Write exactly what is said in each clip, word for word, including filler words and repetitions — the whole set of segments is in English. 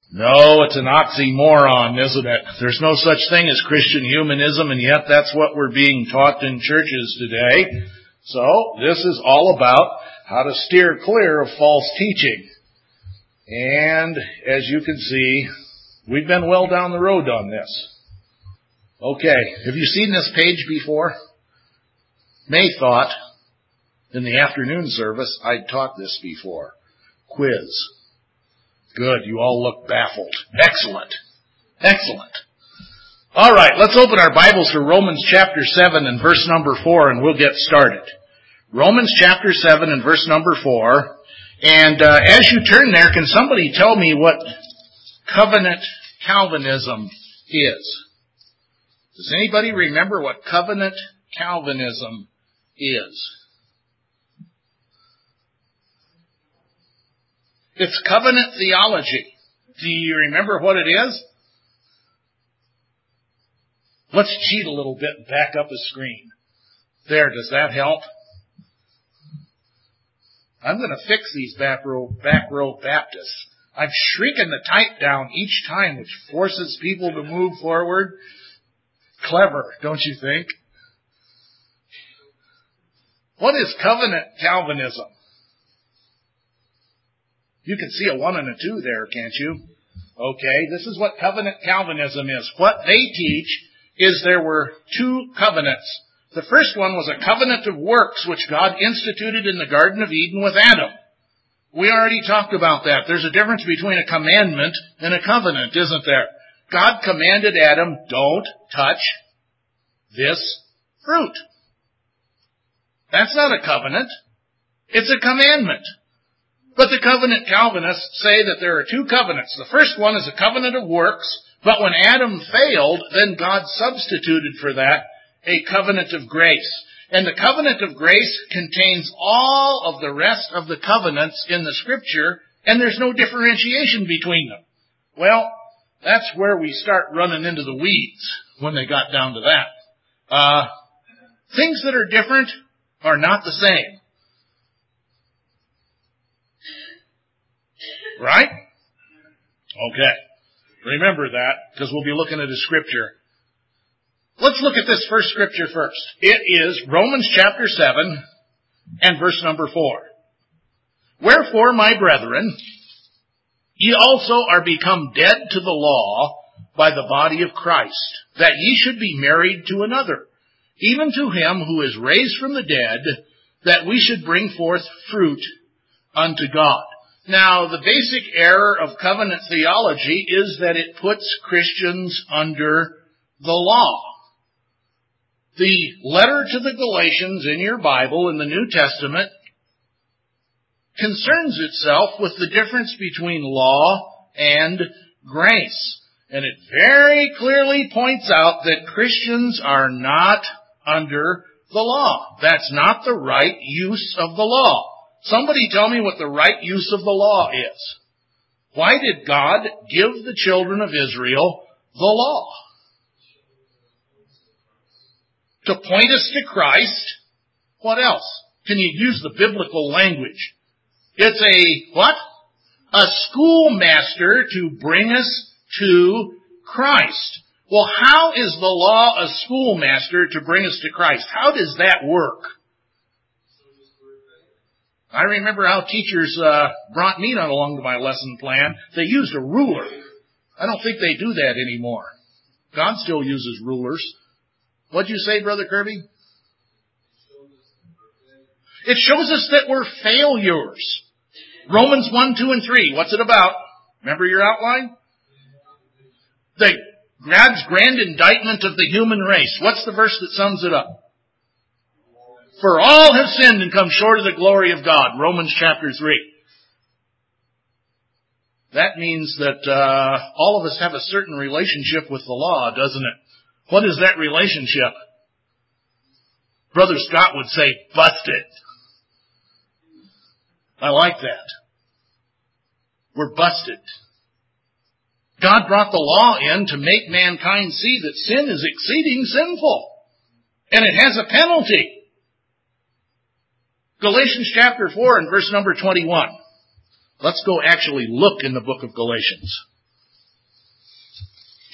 No, it's an oxymoron, isn't it? There's no such thing as Christian humanism, and yet that's what we're being taught in churches today. So, this is all about how to steer clear of false teaching. And, as you can see, we've been well down the road on this. Okay, have you seen this page before? May thought, in the afternoon service, I'd taught this before. Quiz. Good, you all look baffled. Excellent. Excellent. All right, let's open our Bibles to Romans chapter seven and verse number four, and we'll get started. Romans chapter seven and verse number four. And uh, as you turn there, can somebody tell me what covenant Calvinism is? Does anybody remember what covenant Calvinism is? It's covenant theology. Do you remember what it is? Let's cheat a little bit and back up the screen. There, does that help? I'm going to fix these back row, back row Baptists. I'm shrinking the type down each time, which forces people to move forward. Clever, don't you think? What is covenant Calvinism? You can see a one and a two there, can't you? Okay, this is what covenant Calvinism is. What they teach is there were two covenants. The first one was a covenant of works which God instituted in the Garden of Eden with Adam. We already talked about that. There's a difference between a commandment and a covenant, isn't there? God commanded Adam, don't touch this fruit. That's not a covenant. It's a commandment. But the covenant Calvinists say that there are two covenants. The first one is a covenant of works, but when Adam failed, then God substituted for that a covenant of grace. And the covenant of grace contains all of the rest of the covenants in the Scripture, and there's no differentiation between them. Well, that's where we start running into the weeds when they got down to that. Uh, things that are different are not the same. Right? Okay. Remember that, because we'll be looking at a scripture. Let's look at this first scripture first. It is Romans chapter seven and verse number four. Wherefore, my brethren, ye also are become dead to the law by the body of Christ, that ye should be married to another, even to him who is raised from the dead, that we should bring forth fruit unto God. Now, the basic error of covenant theology is that it puts Christians under the law. The letter to the Galatians in your Bible, in the New Testament, concerns itself with the difference between law and grace. And it very clearly points out that Christians are not under the law. That's not the right use of the law. Somebody tell me what the right use of the law is. Why did God give the children of Israel the law? To point us to Christ. What else? Can you use the biblical language? It's a, what? A schoolmaster to bring us to Christ. Well, how is the law a schoolmaster to bring us to Christ? How does that work? I remember how teachers uh, brought me not along to my lesson plan. They used a ruler. I don't think they do that anymore. God still uses rulers. What'd you say, Brother Kirby? It shows us that we're failures. Romans one, two, and three. What's it about? Remember your outline? The God's grand indictment of the human race. What's the verse that sums it up? For all have sinned and come short of the glory of God. Romans chapter three. That means that uh, all of us have a certain relationship with the law, doesn't it? What is that relationship? Brother Scott would say, busted. I like that. We're busted. God brought the law in to make mankind see that sin is exceeding sinful. And it has a penalty. Galatians chapter four and verse number twenty-one. Let's go actually look in the book of Galatians.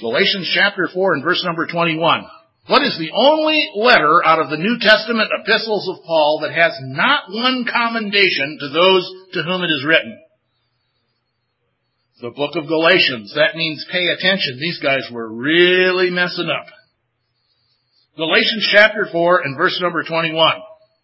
Galatians chapter four and verse number twenty-one. What is the only letter out of the New Testament epistles of Paul that has not one commendation to those to whom it is written? The book of Galatians. That means pay attention. These guys were really messing up. Galatians chapter four and verse number twenty-one.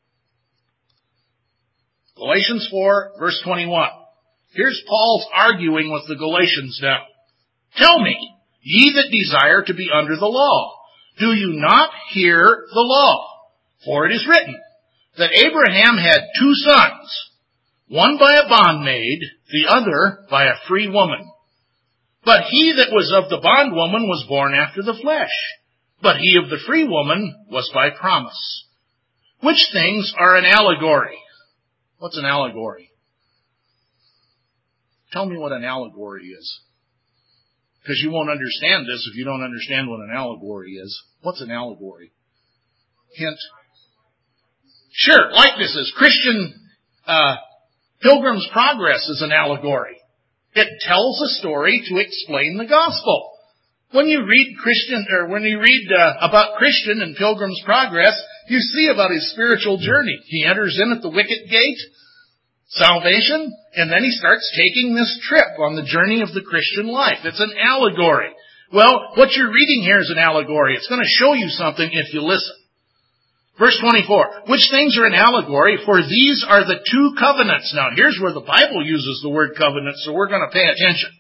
Galatians four, verse twenty-one. Here's Paul's arguing with the Galatians now. Tell me, ye that desire to be under the law, do you not hear the law? For it is written that Abraham had two sons, one by a bondmaid, the other by a free woman. But he that was of the bondwoman was born after the flesh, but he of the free woman was by promise. Which things are an allegory? What's an allegory? Tell me what an allegory is. Because you won't understand this if you don't understand what an allegory is. What's an allegory? Hint. Sure, likenesses. Christian uh, Pilgrim's Progress is an allegory. It tells a story to explain the gospel. When you read Christian, or when you read uh, about Christian in Pilgrim's Progress, you see about his spiritual journey. He enters in at the wicket gate, salvation, and then he starts taking this trip on the journey of the Christian life. It's an allegory. Well, what you're reading here is an allegory. It's going to show you something if you listen. Verse twenty-four, which things are an allegory? For these are the two covenants. Now, here's where the Bible uses the word covenant, so we're going to pay attention.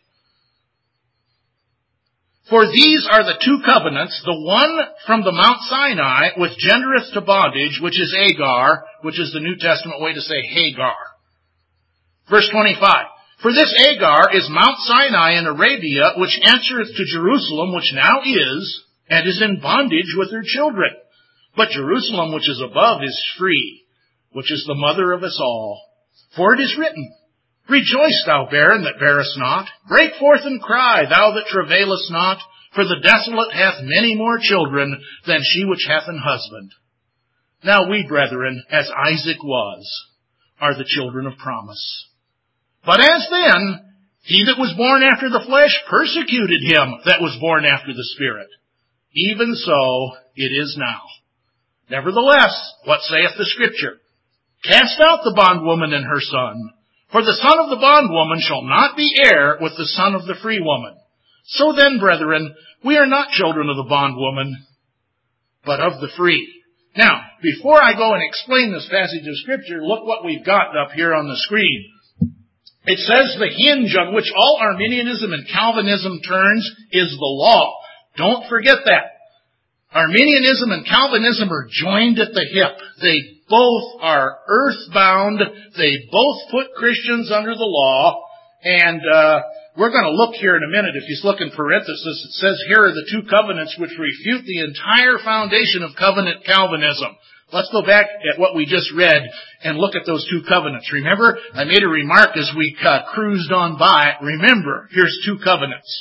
For these are the two covenants, the one from the Mount Sinai, which gendereth to bondage, which is Agar, which is the New Testament way to say Hagar. Verse twenty-five, for this Agar is Mount Sinai in Arabia, which answereth to Jerusalem, which now is, and is in bondage with her children. But Jerusalem, which is above, is free, which is the mother of us all. For it is written, rejoice, thou barren that bearest not. Break forth and cry, thou that travailest not. For the desolate hath many more children than she which hath an husband. Now we, brethren, as Isaac was, are the children of promise. But as then, he that was born after the flesh persecuted him that was born after the Spirit. Even so it is now. Nevertheless, what saith the Scripture? Cast out the bondwoman and her son, for the son of the bondwoman shall not be heir with the son of the free woman. So then, brethren, we are not children of the bondwoman, but of the free. Now, before I go and explain this passage of Scripture, look what we've got up here on the screen. It says the hinge on which all Arminianism and Calvinism turns is the law. Don't forget that. Arminianism and Calvinism are joined at the hip. They both are earthbound. They both put Christians under the law. And uh we're going to look here in a minute. If you look in parenthesis, it says here are the two covenants which refute the entire foundation of covenant Calvinism. Let's go back at what we just read and look at those two covenants. Remember, I made a remark as we uh, cruised on by. Remember, here's two covenants.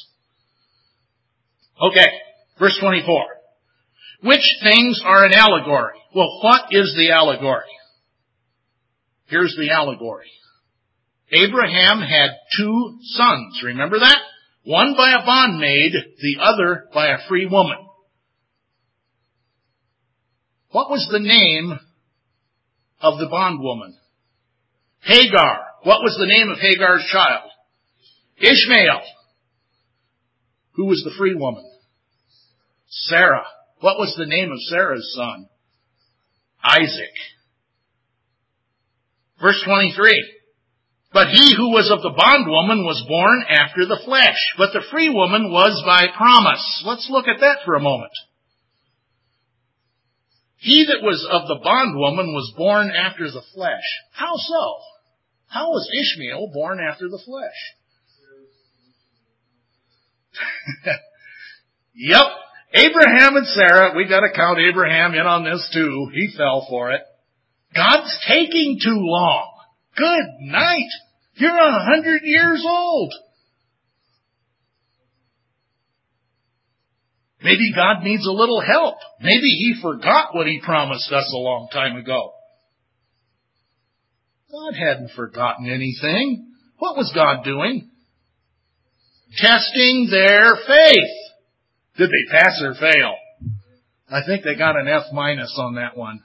Okay, verse twenty-four. Which things are an allegory? Well, what is the allegory? Here's the allegory. Abraham had two sons. Remember that? One by a bondmaid, the other by a free woman. What was the name of the bondwoman? Hagar. What was the name of Hagar's child? Ishmael. Who was the free woman? Sarah. What was the name of Sarah's son? Isaac. Verse twenty-three. But he who was of the bondwoman was born after the flesh, but the free woman was by promise. Let's look at that for a moment. He that was of the bondwoman was born after the flesh. How so? How was Ishmael born after the flesh? Yep. Abraham and Sarah, we got to count Abraham in on this too. He fell for it. God's taking too long. Good night. You're a hundred years old. Maybe God needs a little help. Maybe He forgot what He promised us a long time ago. God hadn't forgotten anything. What was God doing? Testing their faith. Did they pass or fail? I think they got an F minus on that one.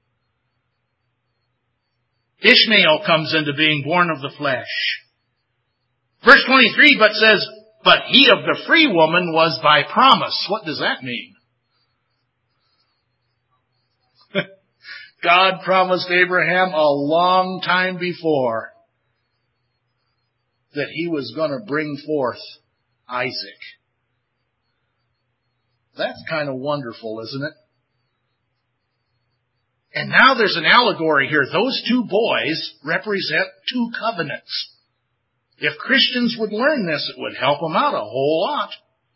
Ishmael comes into being, born of the flesh. Verse twenty-three but says, but he of the free woman was by promise. What does that mean? God promised Abraham a long time before that he was going to bring forth Isaac. That's kind of wonderful, isn't it? And now there's an allegory here. Those two boys represent two covenants. If Christians would learn this, it would help them out a whole lot.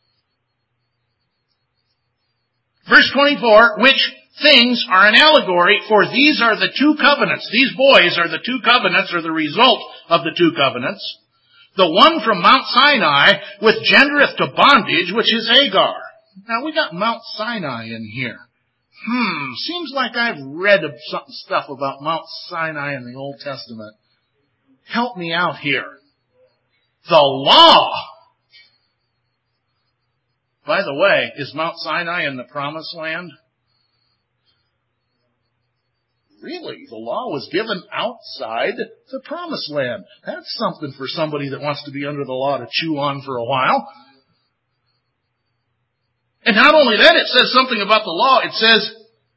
Verse twenty-four, which things are an allegory, for these are the two covenants. These boys are the two covenants, or the result of the two covenants. The one from Mount Sinai, which gendereth to bondage, which is Hagar. Now, we got Mount Sinai in here. Hmm, seems like I've read some stuff about Mount Sinai in the Old Testament. Help me out here. The law. By the way, is Mount Sinai in the Promised Land? Really, the law was given outside the Promised Land. That's something for somebody that wants to be under the law to chew on for a while. And not only that, it says something about the law. It says,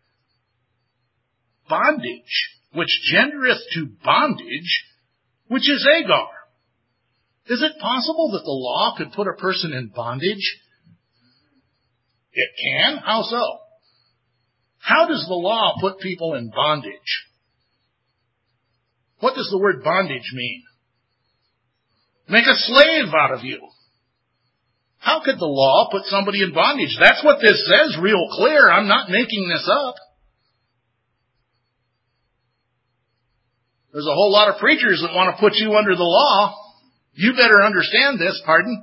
bondage, which gendereth to bondage, which is Hagar. Is it possible that the law could put a person in bondage? It can? How so? How does the law put people in bondage? What does the word bondage mean? Make a slave out of you. How could the law put somebody in bondage? That's what this says real clear. I'm not making this up. There's a whole lot of preachers that want to put you under the law. You better understand this, pardon?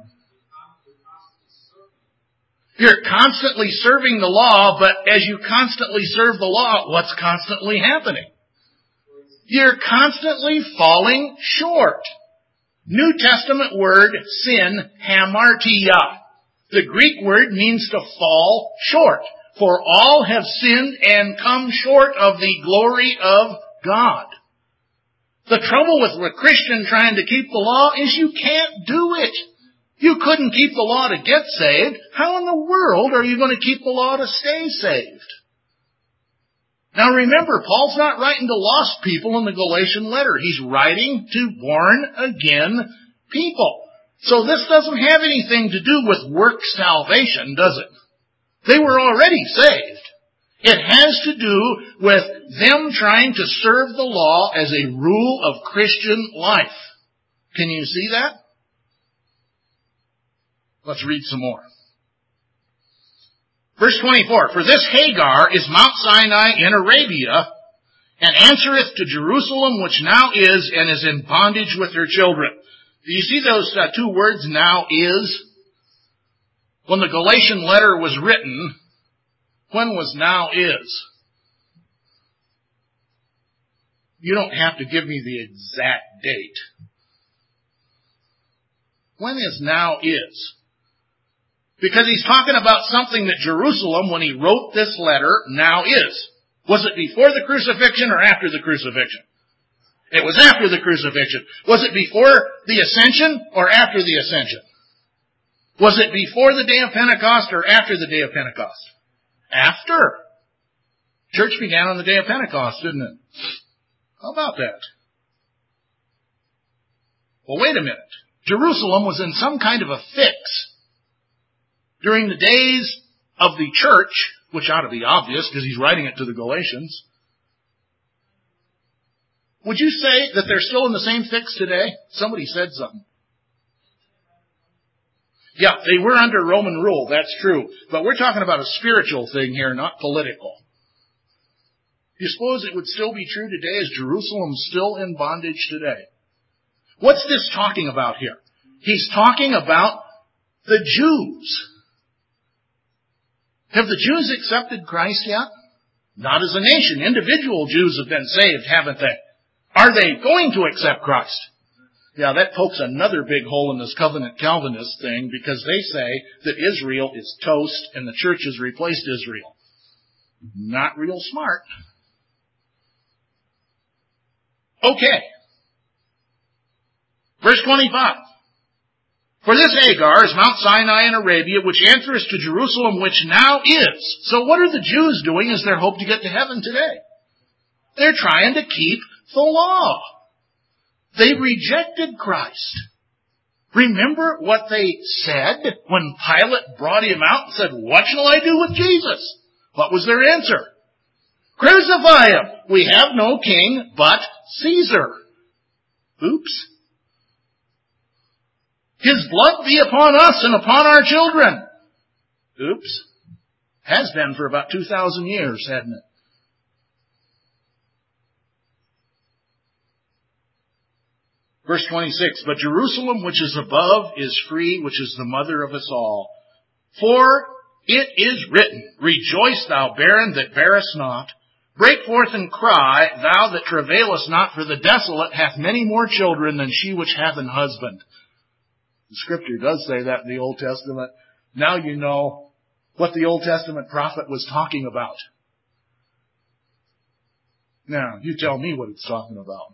You're constantly serving the law, but as you constantly serve the law, what's constantly happening? You're constantly falling short. New Testament word, sin, hamartia. The Greek word means to fall short. For all have sinned and come short of the glory of God. The trouble with a Christian trying to keep the law is you can't do it. You couldn't keep the law to get saved. How in the world are you going to keep the law to stay saved? Now remember, Paul's not writing to lost people in the Galatian letter. He's writing to born-again people. So this doesn't have anything to do with work salvation, does it? They were already saved. It has to do with them trying to serve the law as a rule of Christian life. Can you see that? Let's read some more. Verse twenty-four, for this Hagar is Mount Sinai in Arabia, and answereth to Jerusalem, which now is, and is in bondage with her children. Do you see those uh, two words, now is? When the Galatian letter was written, when was now is? You don't have to give me the exact date. When is now is? Because he's talking about something that Jerusalem, when he wrote this letter, now is. Was it before the crucifixion or after the crucifixion? It was after the crucifixion. Was it before the ascension or after the ascension? Was it before the day of Pentecost or after the day of Pentecost? After. Church began on the day of Pentecost, didn't it? How about that? Well, wait a minute. Jerusalem was in some kind of a fix during the days of the church, which ought to be obvious because he's writing it to the Galatians. Would you say that they're still in the same fix today? Somebody said something. Yeah, they were under Roman rule, that's true. But we're talking about a spiritual thing here, not political. You suppose it would still be true today? Is Jerusalem still in bondage today? What's this talking about here? He's talking about the Jews. Have the Jews accepted Christ yet? Not as a nation. Individual Jews have been saved, haven't they? Are they going to accept Christ? Yeah, that pokes another big hole in this covenant Calvinist thing, because they say that Israel is toast and the church has replaced Israel. Not real smart. Okay. Verse twenty-five. For this Hagar is Mount Sinai in Arabia, which answereth to Jerusalem, which now is. So what are the Jews doing as their hope to get to heaven today? They're trying to keep the law. They rejected Christ. Remember what they said when Pilate brought him out and said, what shall I do with Jesus? What was their answer? Crucify him. We have no king but Caesar. Oops. His blood be upon us and upon our children. Oops. Has been for about two thousand years, hasn't it? Verse twenty-six, but Jerusalem which is above is free, which is the mother of us all. For it is written, rejoice thou barren that bearest not. Break forth and cry, thou that travailest not, for the desolate hath many more children than she which hath an husband. The Scripture does say that in the Old Testament. Now you know what the Old Testament prophet was talking about. Now, you tell me what it's talking about.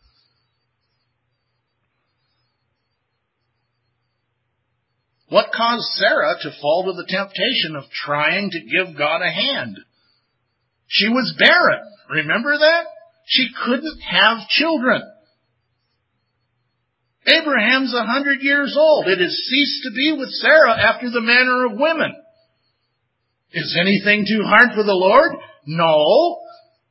What caused Sarah to fall to the temptation of trying to give God a hand? She was barren. Remember that? She couldn't have children. Abraham's a hundred years old. It has ceased to be with Sarah after the manner of women. Is anything too hard for the Lord? No.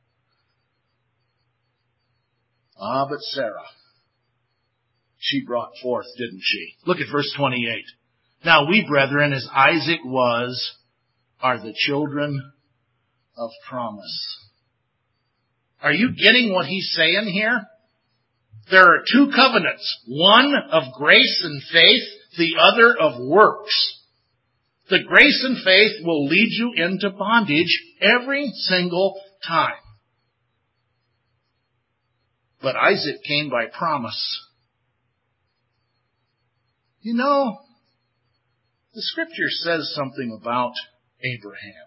Ah, but Sarah, she brought forth, didn't she? Look at verse twenty-eight. Now we, brethren, as Isaac was, are the children of promise. Are you getting what he's saying here? There are two covenants, one of grace and faith, the other of works. The grace and faith will lead you into bondage every single time. But Isaac came by promise. You know, the Scripture says something about Abraham.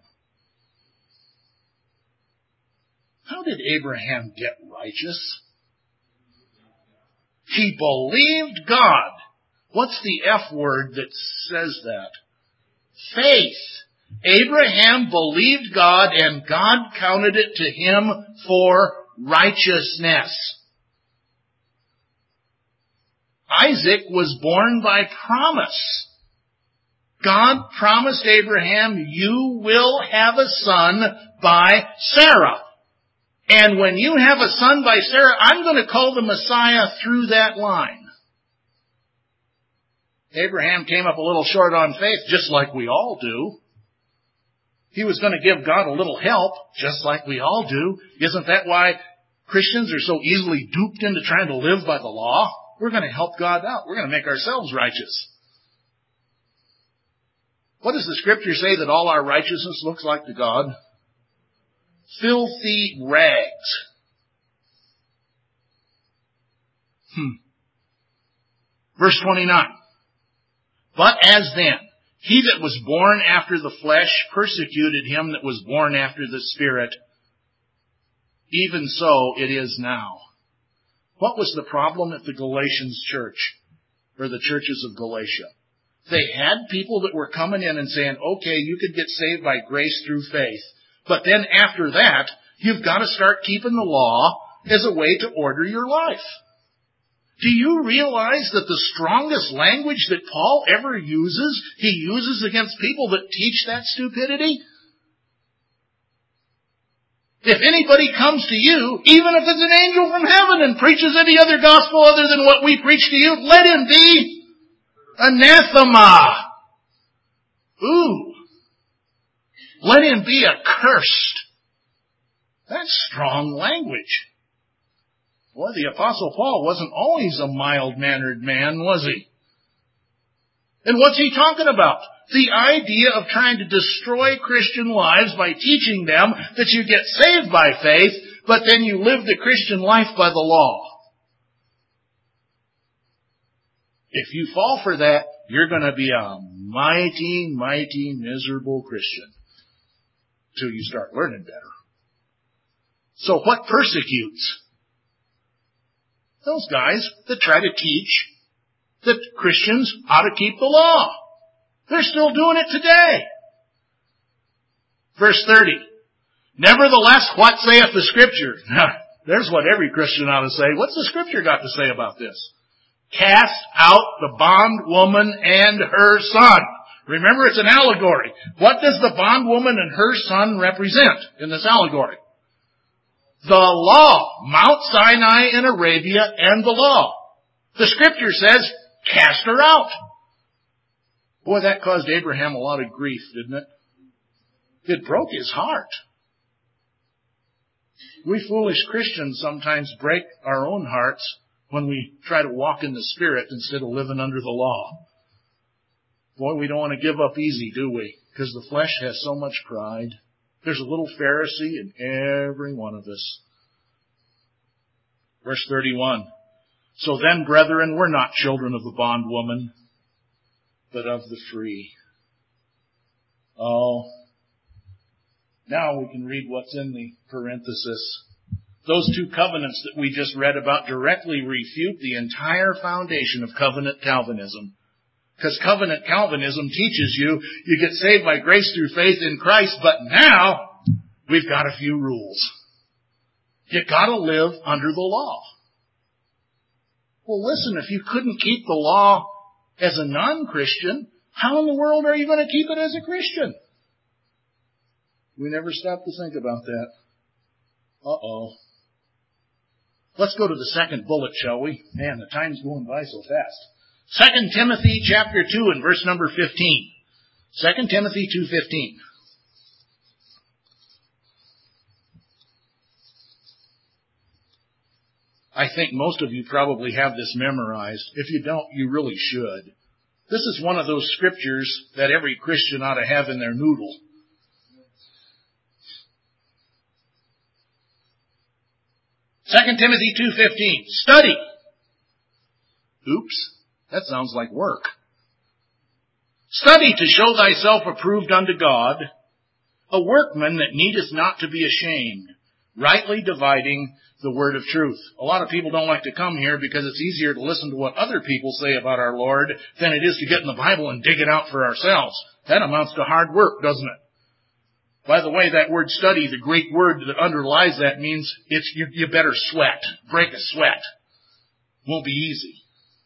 How did Abraham get righteous? He believed God. What's the F word that says that? Faith. Abraham believed God, and God counted it to him for righteousness. Isaac was born by promise. God promised Abraham, you will have a son by Sarah. And when you have a son by Sarah, I'm going to call the Messiah through that line. Abraham came up a little short on faith, just like we all do. He was going to give God a little help, just like we all do. Isn't that why Christians are so easily duped into trying to live by the law? We're going to help God out. We're going to make ourselves righteous. What does the Scripture say that all our righteousness looks like to God? Filthy rags. Hmm. Verse twenty-nine. But as then, he that was born after the flesh persecuted him that was born after the Spirit, even so it is now. What was the problem at the Galatians church, or the churches of Galatia? They had people that were coming in and saying, okay, you could get saved by grace through faith. But then after that, you've got to start keeping the law as a way to order your life. Do you realize that the strongest language that Paul ever uses, he uses against people that teach that stupidity? If anybody comes to you, even if it's an angel from heaven and preaches any other gospel other than what we preach to you, let him be anathema. Ooh. Let him be accursed. That's strong language. Boy, the Apostle Paul wasn't always a mild-mannered man, was he? And what's he talking about? The idea of trying to destroy Christian lives by teaching them that you get saved by faith, but then you live the Christian life by the law. If you fall for that, you're going to be a mighty, mighty miserable Christian till you start learning better. So what persecutes? Those guys that try to teach that Christians ought to keep the law. They're still doing it today. Verse thirty. Nevertheless, what saith the Scripture? There's what every Christian ought to say. What's the Scripture got to say about this? Cast out the bondwoman and her son. Remember, it's an allegory. What does the bondwoman and her son represent in this allegory? The law. Mount Sinai in Arabia and the law. The Scripture says, cast her out. Boy, that caused Abraham a lot of grief, didn't it? It broke his heart. We foolish Christians sometimes break our own hearts when we try to walk in the Spirit instead of living under the law. Boy, we don't want to give up easy, do we? Because the flesh has so much pride. There's a little Pharisee in every one of us. Verse thirty-one. So then, brethren, we're not children of the bondwoman, but of the free. Oh, now we can read what's in the parenthesis. Those two covenants that we just read about directly refute the entire foundation of covenant Calvinism. Because covenant Calvinism teaches you, you get saved by grace through faith in Christ, but now we've got a few rules. You gotta live under the law. Well, listen, if you couldn't keep the law as a non-Christian, how in the world are you going to keep it as a Christian? We never stop to think about that. Uh-oh. Let's go to the second bullet, shall we? Man, the time's going by so fast. Second Timothy chapter two and verse number fifteen. Second Timothy two fifteen. I think most of you probably have this memorized. If you don't, you really should. This is one of those scriptures that every Christian ought to have in their noodle. Second Timothy two fifteen. Study. Oops, that sounds like work. Study to show thyself approved unto God, a workman that needeth not to be ashamed, rightly dividing the word of truth. A lot of people don't like to come here because it's easier to listen to what other people say about our Lord than it is to get in the Bible and dig it out for ourselves. That amounts to hard work, doesn't it? By the way, that word study, the Greek word that underlies that means it's you, you better sweat. Break a sweat. Won't be easy.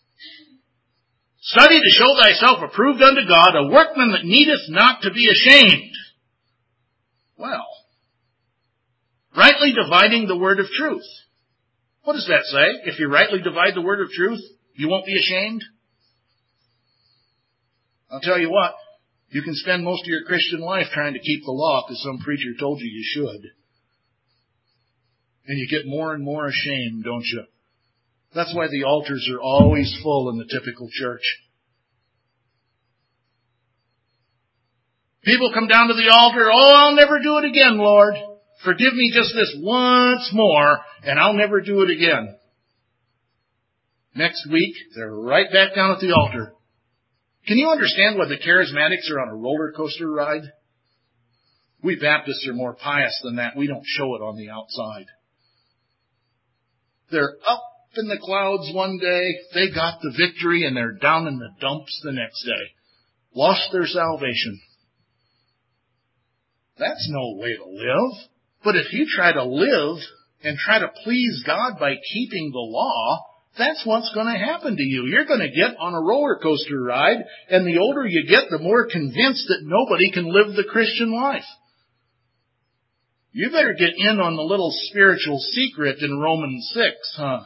Study to show thyself approved unto God, a workman that needeth not to be ashamed. Well, rightly dividing the word of truth. What does that say? If you rightly divide the word of truth, you won't be ashamed? I'll tell you what, you can spend most of your Christian life trying to keep the law because some preacher told you you should. And you get more and more ashamed, don't you? That's why the altars are always full in the typical church. People come down to the altar, oh, I'll never do it again, Lord. Forgive me just this once more, and I'll never do it again. Next week, they're right back down at the altar. Can you understand why the charismatics are on a roller coaster ride? We Baptists are more pious than that. We don't show it on the outside. They're up in the clouds one day, they got the victory, and they're down in the dumps the next day. Lost their salvation. That's no way to live. But if you try to live and try to please God by keeping the law, that's what's going to happen to you. You're going to get on a roller coaster ride, and the older you get, the more convinced that nobody can live the Christian life. You better get in on the little spiritual secret in Romans six, huh?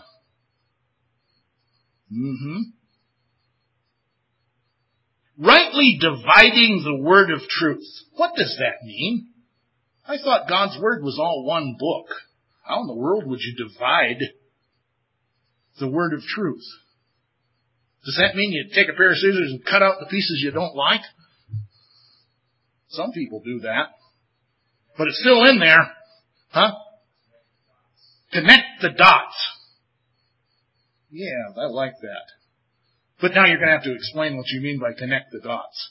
Mm-hmm. Rightly dividing the word of truth. What does that mean? I thought God's word was all one book. How in the world would you divide the word of truth? Does that mean you take a pair of scissors and cut out the pieces you don't like? Some people do that. But it's still in there. Huh? Connect the dots. Yeah, I like that. But now you're going to have to explain what you mean by connect the dots.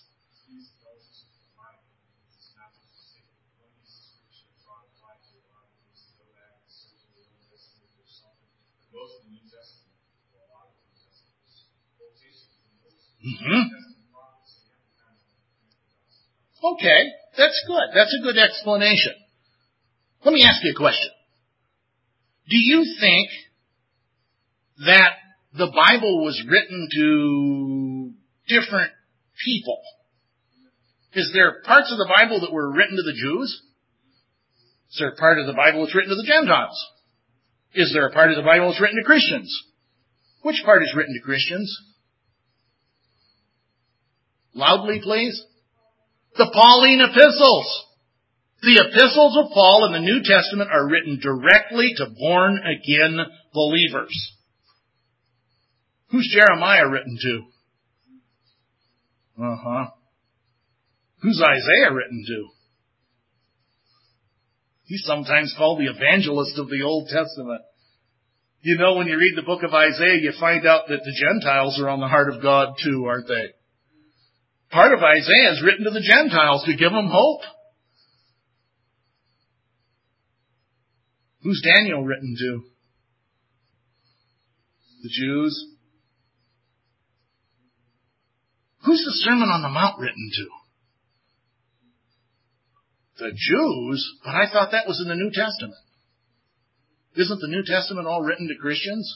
Mm-hmm. Okay, that's good. That's a good explanation. Let me ask you a question. Do you think that the Bible was written to different people? Is there parts of the Bible that were written to the Jews? Is there a part of the Bible that's written to the Gentiles? Is there a part of the Bible that's written to Christians? Which part is written to Christians? Loudly, please. The Pauline epistles. The epistles of Paul in the New Testament are written directly to born-again believers. Who's Jeremiah written to? Uh-huh. Who's Isaiah written to? He's sometimes called the evangelist of the Old Testament. You know, when you read the book of Isaiah, you find out that the Gentiles are on the heart of God too, aren't they? Part of Isaiah is written to the Gentiles to give them hope. Who's Daniel written to? The Jews. Who's the Sermon on the Mount written to? The Jews? But I thought that was in the New Testament. Isn't the New Testament all written to Christians?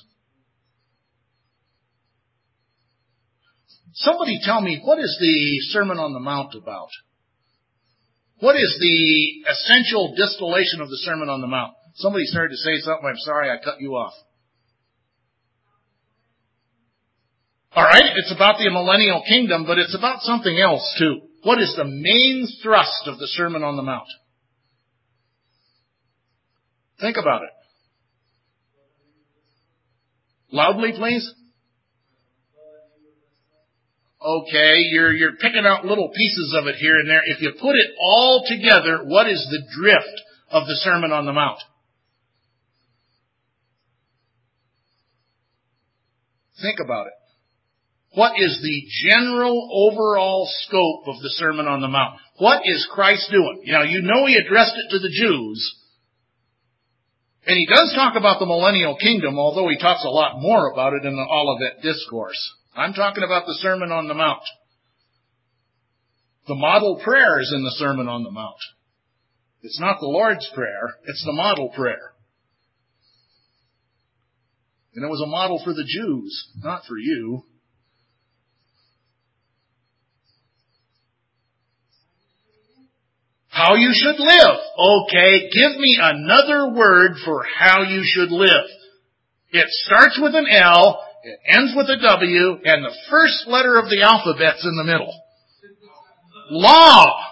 Somebody tell me, what is the Sermon on the Mount about? What is the essential distillation of the Sermon on the Mount? Somebody started to say something. I'm sorry, I cut you off. All right, it's about the millennial kingdom, but it's about something else too. What is the main thrust of the Sermon on the Mount? Think about it. Loudly, please. Okay, you're, you're picking out little pieces of it here and there. If you put it all together, what is the drift of the Sermon on the Mount? Think about it. What is the general overall scope of the Sermon on the Mount? What is Christ doing? You know, you know he addressed it to the Jews. And he does talk about the millennial kingdom, although he talks a lot more about it in the Olivet Discourse. I'm talking about the Sermon on the Mount. The model prayer is in the Sermon on the Mount. It's not the Lord's Prayer, it's the model prayer. And it was a model for the Jews, not for you. How you should live. Okay, give me another word for how you should live. It starts with an L, it ends with a W, and the first letter of the alphabet's in the middle. Law.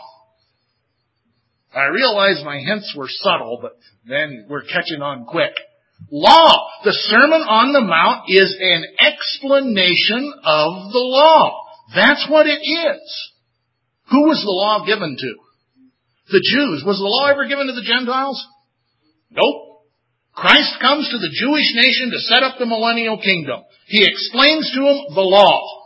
I realize my hints were subtle, but then we're catching on quick. Law. The Sermon on the Mount is an explanation of the law. That's what it is. Who was the law given to? The Jews. Was the law ever given to the Gentiles? Nope. Christ comes to the Jewish nation to set up the millennial kingdom. He explains to them the law.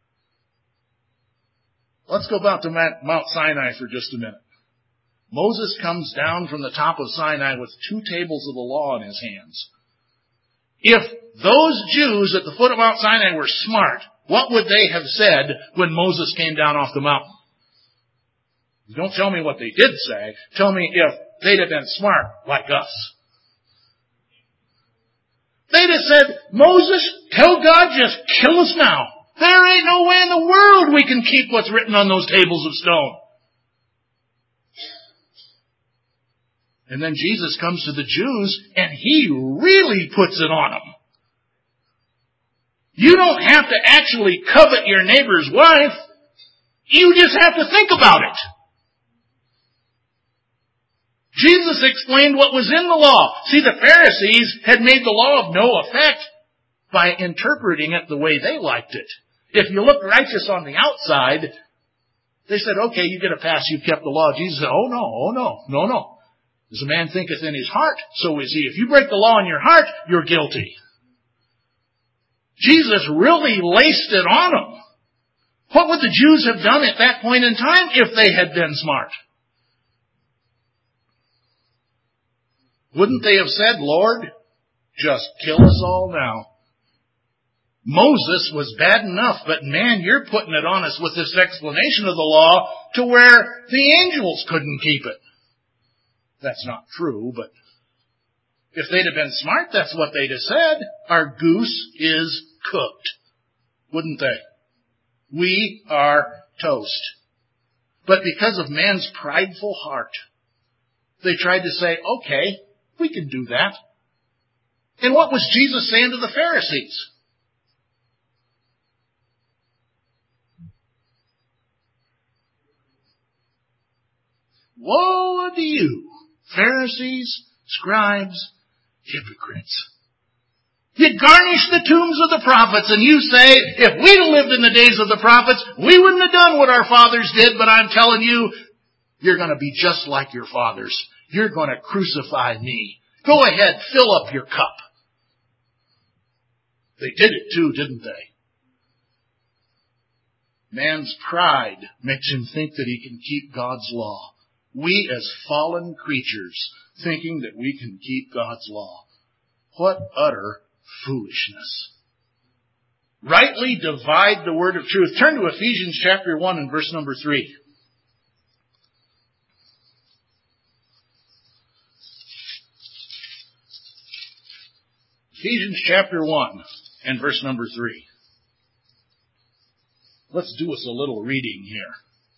Let's go back to Mount Sinai for just a minute. Moses comes down from the top of Sinai with two tables of the law in his hands. If those Jews at the foot of Mount Sinai were smart, what would they have said when Moses came down off the mountain? Don't tell me what they did say. Tell me if they'd have been smart like us. They'd have said, Moses, tell God just kill us now. There ain't no way in the world we can keep what's written on those tables of stone. And then Jesus comes to the Jews and he really puts it on them. You don't have to actually covet your neighbor's wife. You just have to think about it. Jesus explained what was in the law. See, the Pharisees had made the law of no effect by interpreting it the way they liked it. If you looked righteous on the outside, they said, okay, you get a pass, you've kept the law. Jesus said, oh no, oh no, no, no. As a man thinketh in his heart, so is he. If you break the law in your heart, you're guilty. Jesus really laced it on them. What would the Jews have done at that point in time if they had been smart? Wouldn't they have said, Lord, just kill us all now? Moses was bad enough, but man, you're putting it on us with this explanation of the law to where the angels couldn't keep it. That's not true, but if they'd have been smart, that's what they'd have said. Our goose is cooked. Wouldn't they? We are toast. But because of man's prideful heart, they tried to say, okay, we can do that. And what was Jesus saying to the Pharisees? Woe unto you, Pharisees, scribes, hypocrites. You garnish the tombs of the prophets, and you say, if we'd lived in the days of the prophets, we wouldn't have done what our fathers did, but I'm telling you, you're going to be just like your fathers. You're going to crucify me. Go ahead, fill up your cup. They did it too, didn't they? Man's pride makes him think that he can keep God's law. We as fallen creatures thinking that we can keep God's law. What utter foolishness. Rightly divide the word of truth. Turn to Ephesians chapter one and verse number three. Ephesians chapter one and verse number three. Let's do us a little reading here.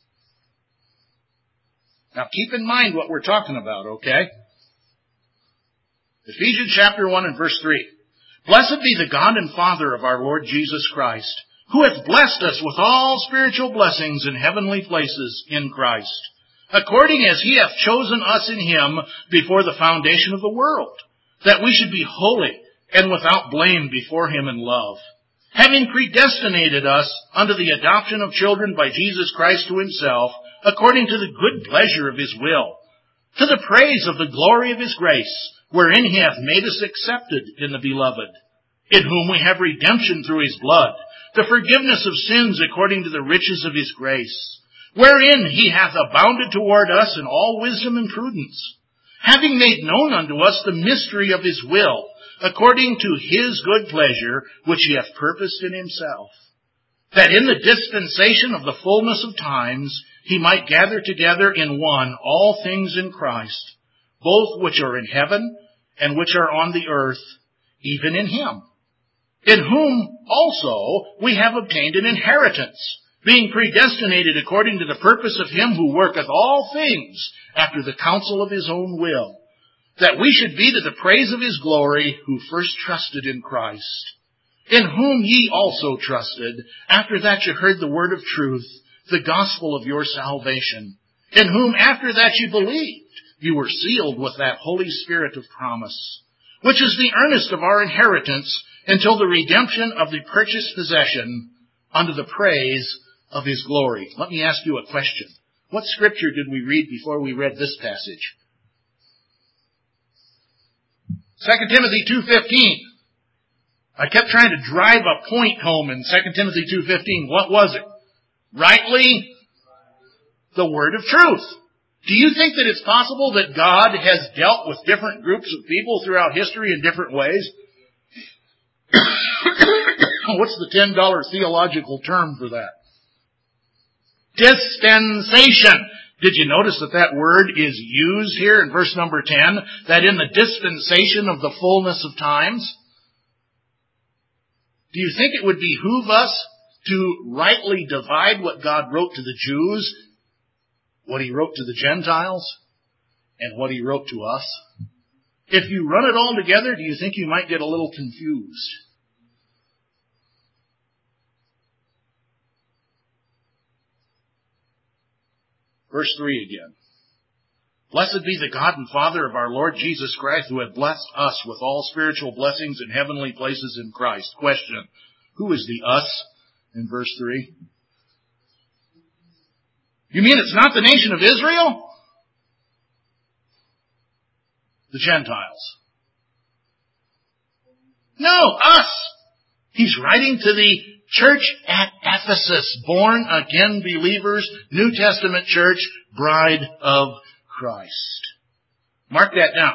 Now keep in mind what we're talking about, okay? Ephesians chapter one and verse three. Blessed be the God and Father of our Lord Jesus Christ, who hath blessed us with all spiritual blessings in heavenly places in Christ, according as he hath chosen us in him before the foundation of the world, that we should be holy and without blame before him in love, having predestinated us unto the adoption of children by Jesus Christ to himself, according to the good pleasure of his will, to the praise of the glory of his grace, wherein he hath made us accepted in the beloved, in whom we have redemption through his blood, the forgiveness of sins according to the riches of his grace, wherein he hath abounded toward us in all wisdom and prudence, having made known unto us the mystery of his will, according to his good pleasure, which he hath purposed in himself, that in the dispensation of the fullness of times he might gather together in one all things in Christ, both which are in heaven and which are on the earth, even in him, in whom also we have obtained an inheritance, being predestinated according to the purpose of him who worketh all things after the counsel of his own will, that we should be to the praise of his glory, who first trusted in Christ, in whom ye also trusted, after that ye heard the word of truth, the gospel of your salvation, in whom after that ye believed, you were sealed with that Holy Spirit of promise, which is the earnest of our inheritance until the redemption of the purchased possession unto the praise of his glory. Let me ask you a question. What scripture did we read before we read this passage? Second Timothy two fifteen. I kept trying to drive a point home in Second Timothy two fifteen. What was it? Rightly, the word of truth. Do you think that it's possible that God has dealt with different groups of people throughout history in different ways? What's the ten dollar theological term for that? Dispensation. Did you notice that that word is used here in verse number ten? That in the dispensation of the fullness of times? Do you think it would behoove us to rightly divide what God wrote to the Jews, what he wrote to the Gentiles, and what he wrote to us? If you run it all together, do you think you might get a little confused? Verse three again. Blessed be the God and Father of our Lord Jesus Christ, who hath blessed us with all spiritual blessings in heavenly places in Christ. Question. Who is the us in verse three? You mean it's not the nation of Israel? The Gentiles. No, us. He's writing to the church at Ephesus, born-again believers, New Testament church, bride of Christ. Mark that down.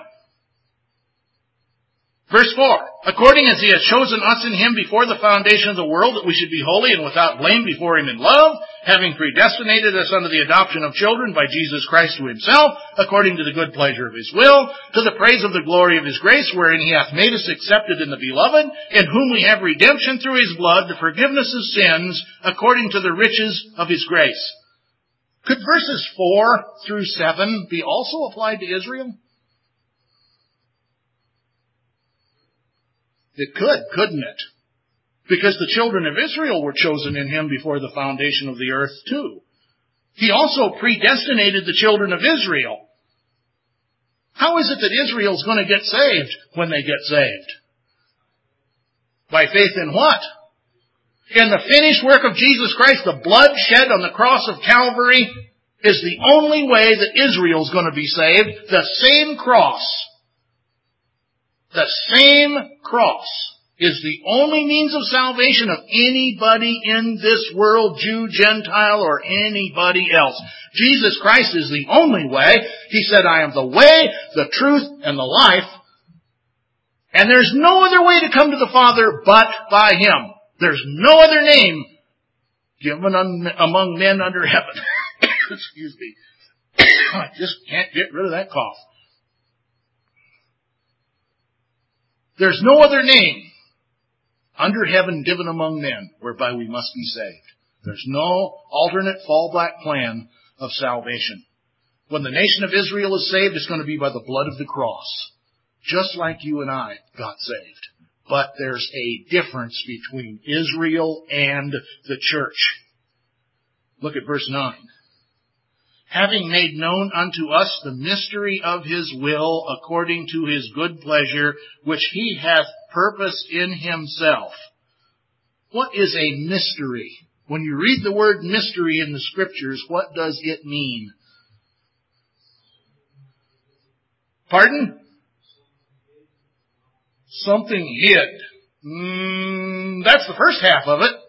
Verse four, according as he has chosen us in him before the foundation of the world, that we should be holy and without blame before him in love, having predestinated us unto the adoption of children by Jesus Christ to himself, according to the good pleasure of his will, to the praise of the glory of his grace, wherein he hath made us accepted in the beloved, in whom we have redemption through his blood, the forgiveness of sins, according to the riches of his grace. Could verses four through seven be also applied to Israel? It could, couldn't it? Because the children of Israel were chosen in him before the foundation of the earth too. He also predestinated the children of Israel. How is it that Israel's going to get saved when they get saved? By faith in what? In the finished work of Jesus Christ. The blood shed on the cross of Calvary is the only way that Israel's going to be saved. The same cross The same cross is the only means of salvation of anybody in this world, Jew, Gentile, or anybody else. Jesus Christ is the only way. He said, I am the way, the truth, and the life. And there's no other way to come to the Father but by him. There's no other name given un- among men under heaven. Excuse me. I just can't get rid of that cough. There's no other name under heaven given among men whereby we must be saved. There's no alternate fallback plan of salvation. When the nation of Israel is saved, it's going to be by the blood of the cross. Just like you and I got saved. But there's a difference between Israel and the church. Look at verse nine. Having made known unto us the mystery of his will, according to his good pleasure, which he hath purposed in himself. What is a mystery? When you read the word mystery in the Scriptures, what does it mean? Pardon? Something hid. Mm, that's the first half of it.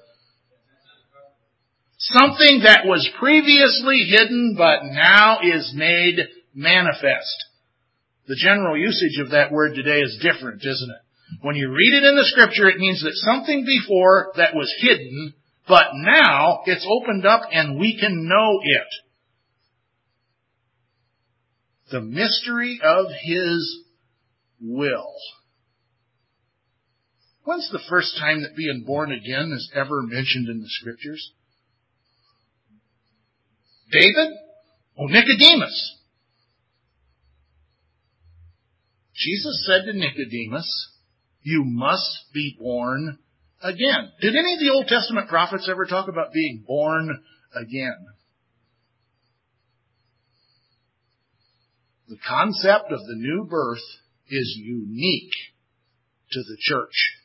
Something that was previously hidden but now is made manifest. The general usage of that word today is different, isn't it? When you read it in the Scripture, it means that something before that was hidden, but now it's opened up and we can know it. The mystery of his will. When's the first time that being born again is ever mentioned in the Scriptures? David? Oh, Nicodemus. Jesus said to Nicodemus, you must be born again. Did any of the Old Testament prophets ever talk about being born again? The concept of the new birth is unique to the church.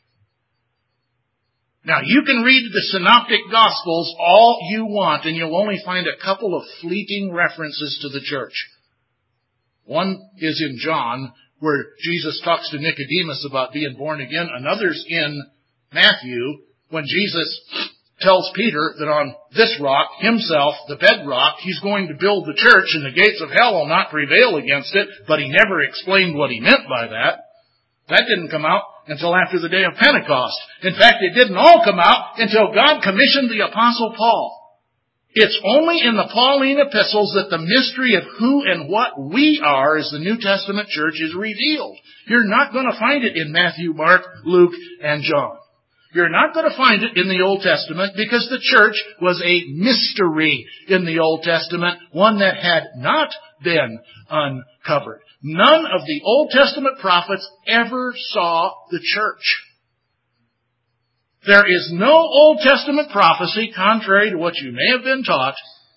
Now, you can read the Synoptic Gospels all you want, and you'll only find a couple of fleeting references to the church. One is in John, where Jesus talks to Nicodemus about being born again. Another's in Matthew, when Jesus tells Peter that on this rock, himself, the bedrock, he's going to build the church, and the gates of hell will not prevail against it, but he never explained what he meant by that. That didn't come out until after the day of Pentecost. In fact, it didn't all come out until God commissioned the Apostle Paul. It's only in the Pauline epistles that the mystery of who and what we are as the New Testament church is revealed. You're not going to find it in Matthew, Mark, Luke, and John. You're not going to find it in the Old Testament because the church was a mystery in the Old Testament, one that had not been uncovered. None of the Old Testament prophets ever saw the church. There is no Old Testament prophecy, contrary to what you may have been taught,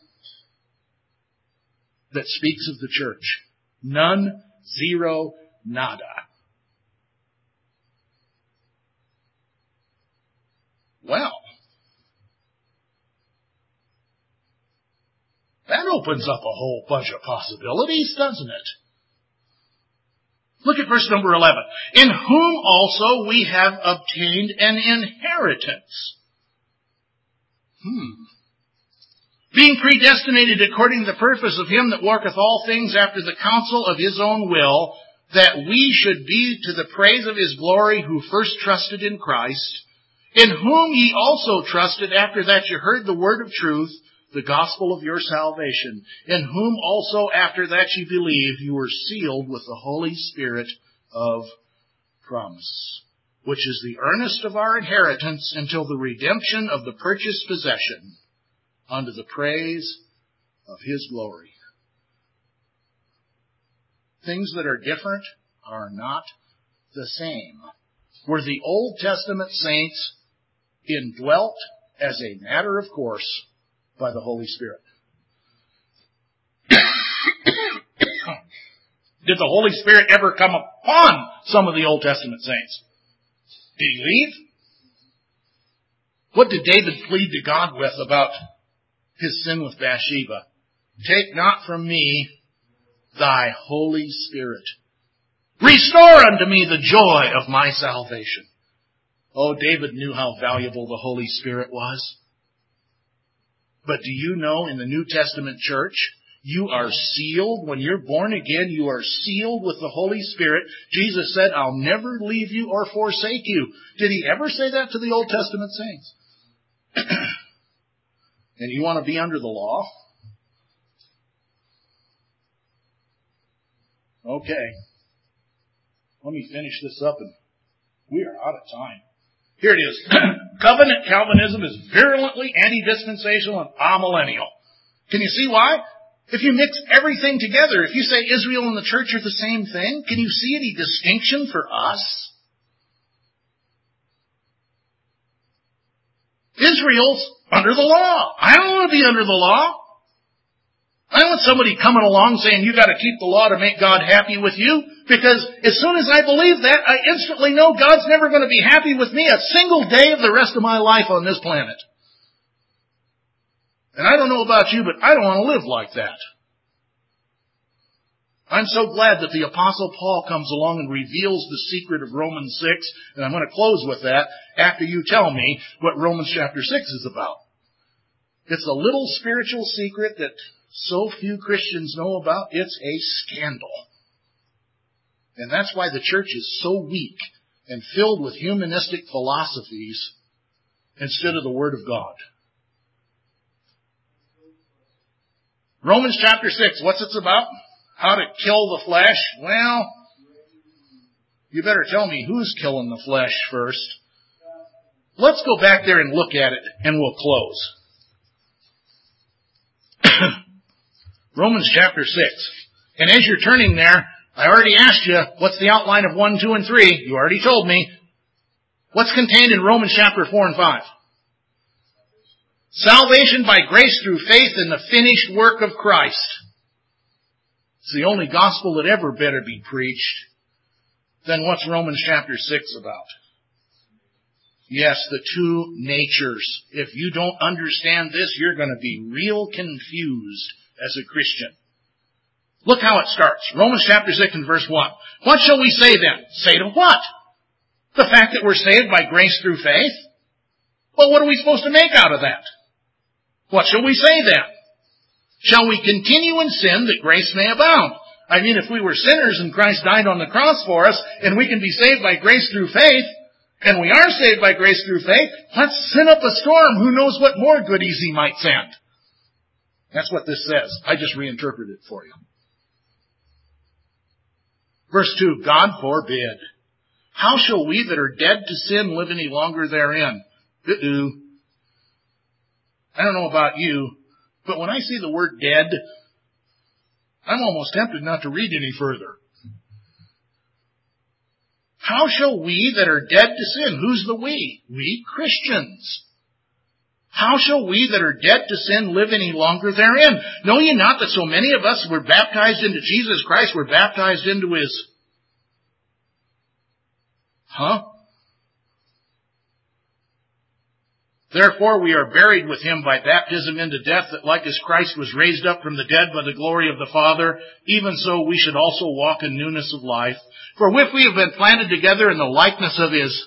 that speaks of the church. None, zero, nada. Well, that opens up a whole bunch of possibilities, doesn't it? Look at verse number eleven. In whom also we have obtained an inheritance. Hmm. Being predestinated according to the purpose of him that worketh all things after the counsel of his own will, that we should be to the praise of his glory who first trusted in Christ, in whom ye also trusted after that you heard the word of truth, the gospel of your salvation, in whom also after that ye believed, you were sealed with the Holy Spirit of promise, which is the earnest of our inheritance until the redemption of the purchased possession, unto the praise of his glory. Things that are different are not the same. Were the Old Testament saints indwelt as a matter of course by the Holy Spirit? Did the Holy Spirit ever come upon some of the Old Testament saints? Did he leave? What did David plead to God with about his sin with Bathsheba? Take not from me thy Holy Spirit. Restore unto me the joy of my salvation. Oh, David knew how valuable the Holy Spirit was. But do you know in the New Testament church, you are sealed. When you're born again, you are sealed with the Holy Spirit. Jesus said, I'll never leave you or forsake you. Did he ever say that to the Old Testament saints? And you want to be under the law? Okay. Let me finish this up, and we are out of time. Here it is. Covenant Calvinism is virulently anti-dispensational and amillennial. Can you see why? If you mix everything together, if you say Israel and the church are the same thing, can you see any distinction for us? Israel's under the law. I don't want to be under the law. I don't want somebody coming along saying you got to keep the law to make God happy with you, because as soon as I believe that, I instantly know God's never going to be happy with me a single day of the rest of my life on this planet. And I don't know about you, but I don't want to live like that. I'm so glad that the Apostle Paul comes along and reveals the secret of Romans six, and I'm going to close with that after you tell me what Romans chapter six is about. It's a little spiritual secret that so few Christians know about. It's a scandal. And that's why the church is so weak and filled with humanistic philosophies instead of the Word of God. Romans chapter six, what's it about? How to kill the flesh? Well, you better tell me who's killing the flesh first. Let's go back there and look at it, and we'll close. Romans chapter six. And as you're turning there, I already asked you, what's the outline of one, two, and three? You already told me. What's contained in Romans chapter four and five? Salvation by grace through faith in the finished work of Christ. It's the only gospel that ever better be preached. Then what's Romans chapter six about? Yes, the two natures. If you don't understand this, you're going to be real confused as a Christian. Look how it starts. Romans chapter six and verse one. What shall we say then? Say to what? The fact that we're saved by grace through faith? Well, what are we supposed to make out of that? What shall we say then? Shall we continue in sin that grace may abound? I mean, if we were sinners and Christ died on the cross for us, and we can be saved by grace through faith, and we are saved by grace through faith, let's send up a storm. Who knows what more goodies he might send? That's what this says. I just reinterpreted it for you. Verse two, God forbid. How shall we that are dead to sin live any longer therein? Uh-oh. I don't know about you, but when I see the word dead, I'm almost tempted not to read any further. How shall we that are dead to sin? Who's the we? We Christians. How shall we that are dead to sin live any longer therein? Know ye not that so many of us were baptized into Jesus Christ, were baptized into His... Huh? Therefore we are buried with him by baptism into death, that like as Christ was raised up from the dead by the glory of the Father, even so we should also walk in newness of life. For if we have been planted together in the likeness of his...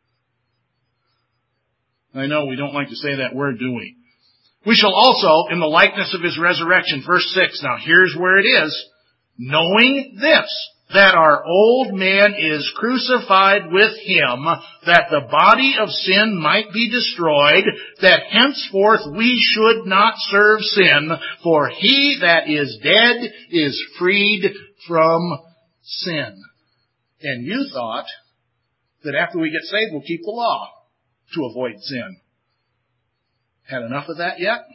I know we don't like to say that word, do we? We shall also, in the likeness of his resurrection, verse six, now here's where it is, knowing this, that our old man is crucified with him, that the body of sin might be destroyed, that henceforth we should not serve sin, for he that is dead is freed from sin. And you thought that after we get saved, we'll keep the law to avoid sin. Had enough of that yet?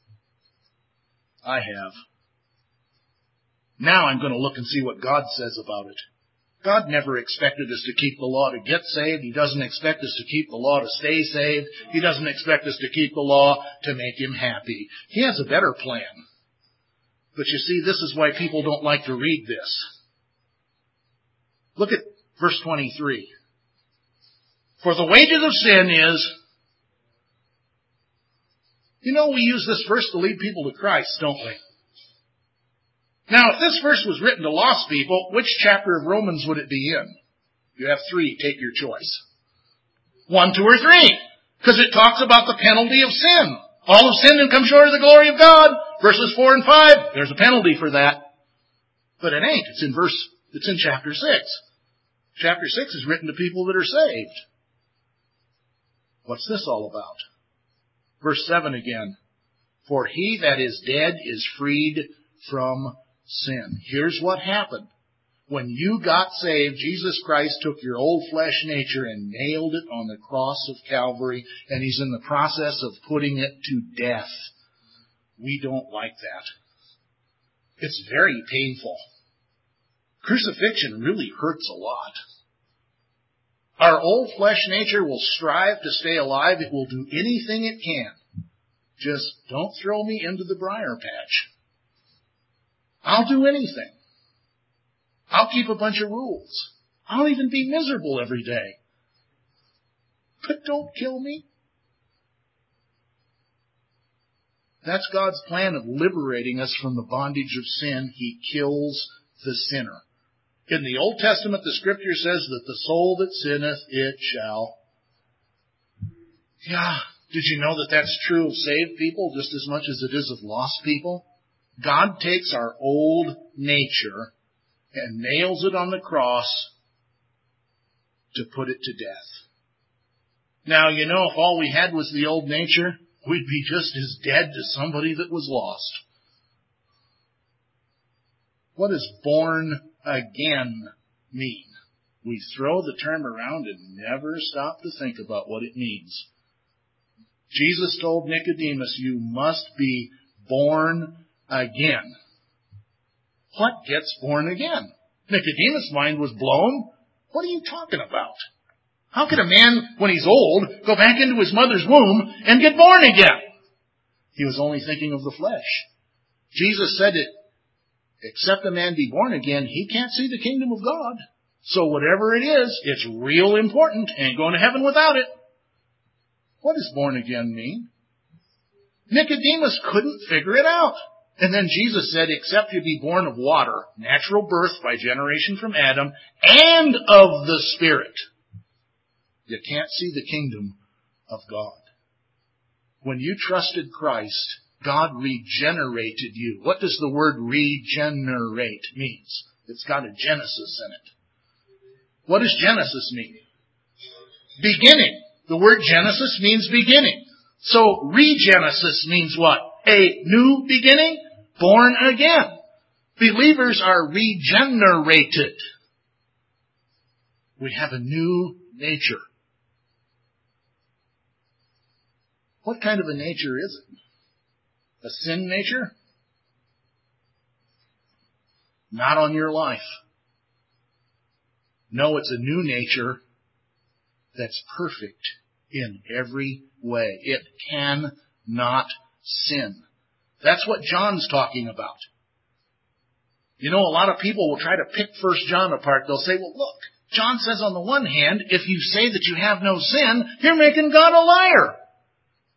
I have. Now I'm going to look and see what God says about it. God never expected us to keep the law to get saved. He doesn't expect us to keep the law to stay saved. He doesn't expect us to keep the law to make him happy. He has a better plan. But you see, this is why people don't like to read this. Look at verse twenty-three. For the wages of sin is... You know, we use this verse to lead people to Christ, don't we? Now, if this verse was written to lost people, which chapter of Romans would it be in? You have three. Take your choice. One, two, or three. Because it talks about the penalty of sin. All have sinned and come short of the glory of God. Verses four and five. There's a penalty for that. But it ain't. It's in verse, it's in chapter six. Chapter six is written to people that are saved. What's this all about? Verse seven again. For he that is dead is freed from sin. Here's what happened. When you got saved, Jesus Christ took your old flesh nature and nailed it on the cross of Calvary, and he's in the process of putting it to death. We don't like that. It's very painful. Crucifixion really hurts a lot. Our old flesh nature will strive to stay alive. It will do anything it can. Just don't throw me into the briar patch. I'll do anything. I'll keep a bunch of rules. I'll even be miserable every day. But don't kill me. That's God's plan of liberating us from the bondage of sin. He kills the sinner. In the Old Testament, the Scripture says that the soul that sinneth, it shall. Yeah, did you know that that's true of saved people just as much as it is of lost people? God takes our old nature and nails it on the cross to put it to death. Now, you know, if all we had was the old nature, we'd be just as dead to somebody that was lost. What does born again mean? We throw the term around and never stop to think about what it means. Jesus told Nicodemus, you must be born again. What gets born again? Nicodemus' mind was blown. What are you talking about? How can a man, when he's old, go back into his mother's womb and get born again? He was only thinking of the flesh. Jesus said it. Except a man be born again, he can't see the kingdom of God. So whatever it is, it's real important. Ain't going to heaven without it. What does born again mean? Nicodemus couldn't figure it out. And then Jesus said, except you be born of water, natural birth by generation from Adam, and of the Spirit, you can't see the kingdom of God. When you trusted Christ, God regenerated you. What does the word regenerate mean? It's got a Genesis in it. What does Genesis mean? Beginning. The word Genesis means beginning. So regenesis means what? A new beginning? Born again. Believers are regenerated. We have a new nature. What kind of a nature is it? A sin nature? Not on your life. No, it's a new nature that's perfect in every way. It cannot sin. That's what John's talking about. You know, a lot of people will try to pick First John apart. They'll say, well, look, John says on the one hand, if you say that you have no sin, you're making God a liar.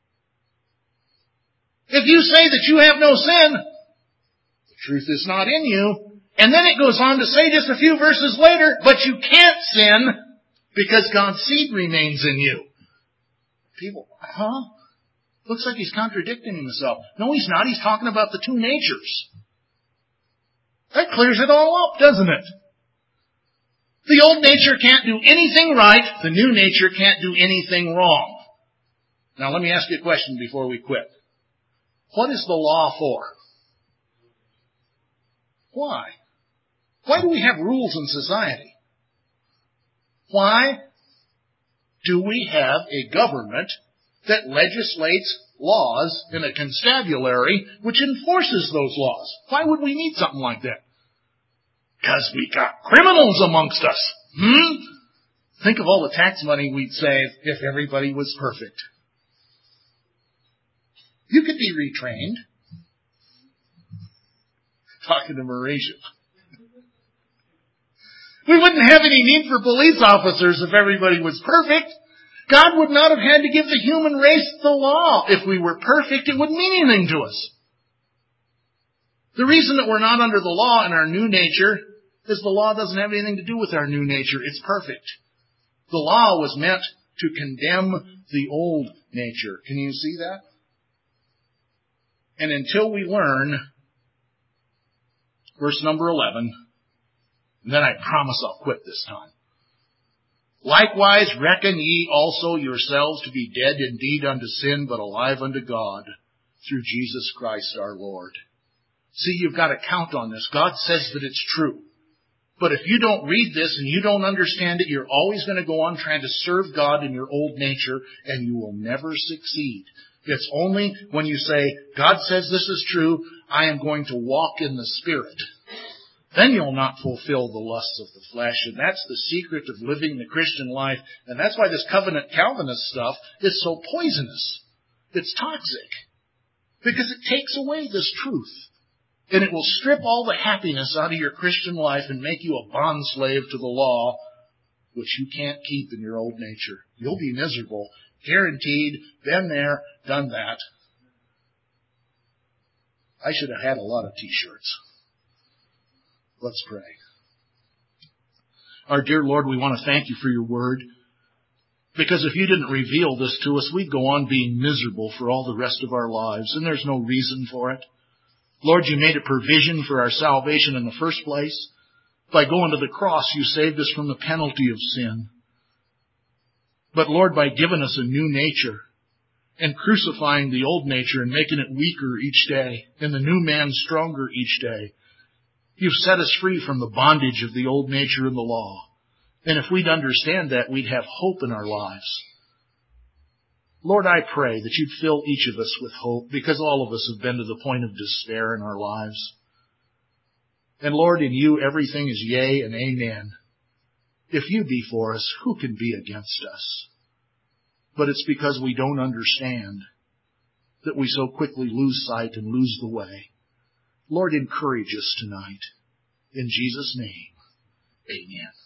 If you say that you have no sin, the truth is not in you. And then it goes on to say just a few verses later, but you can't sin because God's seed remains in you. People, huh? Looks like he's contradicting himself. No, he's not. He's talking about the two natures. That clears it all up, doesn't it? The old nature can't do anything right. The new nature can't do anything wrong. Now let me ask you a question before we quit. What is the law for? Why? Why do we have rules in society? Why do we have a government that legislates laws in a constabulary which enforces those laws? Why would we need something like that? Because we got criminals amongst us. Hmm? Think of all the tax money we'd save if everybody was perfect. You could be retrained. Talking to Mauritia. We wouldn't have any need for police officers if everybody was perfect. God would not have had to give the human race the law. If we were perfect, it wouldn't mean anything to us. The reason that we're not under the law in our new nature is the law doesn't have anything to do with our new nature. It's perfect. The law was meant to condemn the old nature. Can you see that? And until we learn, verse number eleven, and then I promise I'll quit this time. Likewise reckon ye also yourselves to be dead indeed unto sin, but alive unto God through Jesus Christ our Lord. See, you've got to count on this. God says that it's true. But if you don't read this and you don't understand it, you're always going to go on trying to serve God in your old nature, and you will never succeed. It's only when you say, God says this is true, I am going to walk in the Spirit. Then you'll not fulfill the lusts of the flesh. And that's the secret of living the Christian life. And that's why this covenant Calvinist stuff is so poisonous. It's toxic. Because it takes away this truth. And it will strip all the happiness out of your Christian life and make you a bondslave to the law, which you can't keep in your old nature. You'll be miserable. Guaranteed. Been there, done that. I should have had a lot of t-shirts. Let's pray. Our dear Lord, we want to thank you for your word. Because if you didn't reveal this to us, we'd go on being miserable for all the rest of our lives. And there's no reason for it. Lord, you made a provision for our salvation in the first place. By going to the cross, you saved us from the penalty of sin. But Lord, by giving us a new nature and crucifying the old nature and making it weaker each day and the new man stronger each day, you've set us free from the bondage of the old nature and the law. And if we'd understand that, we'd have hope in our lives. Lord, I pray that you'd fill each of us with hope, because all of us have been to the point of despair in our lives. And Lord, in you everything is yea and amen. If you be for us, who can be against us? But it's because we don't understand that we so quickly lose sight and lose the way. Lord, encourage us tonight. In Jesus' name, amen.